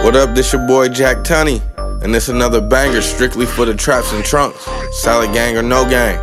What up, this your boy Jack Tunney, and this another banger strictly for the traps and trunks. Solid gang or no gang.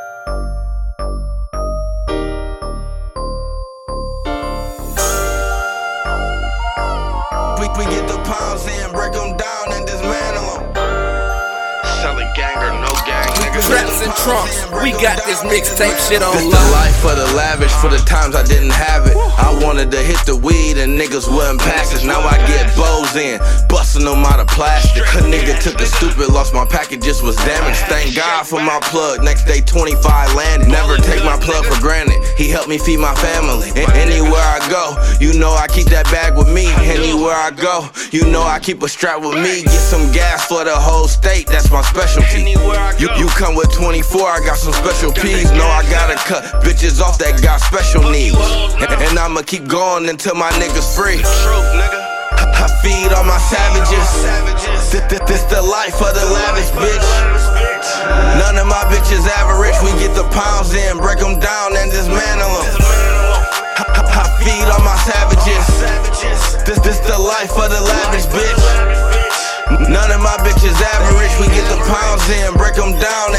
We get the pounds in, break them down and dismantle them. Solid gang or no gang, niggas. Traps and trunks, we got this mixtape shit on This lock. the life for the lavish, for the times I didn't have it. I wanted to hit the weed and niggas wouldn't pass it. Now I get bows in, busting them out of plastic. A nigga took the stupid, lost my packages was damaged. Thank God for my plug, next day 25 landed. Never take my plug for granted, he helped me feed my family. Anywhere I go, you know I keep that bag with me. Anywhere I go, you know I keep a strap with me. Get some gas for the whole state, that's my specialty. You come with 24, I got some special P's. No, I gotta cut bitches off that got special needs. And I'ma keep going until my niggas free. I feed all my savages. This the life of the lavish bitch. None of my bitches average. We get the pounds in, break them down and dismantle them. I feed all my savages. This the life of the lavish bitch. None of my bitches average. We get the pounds in, break them down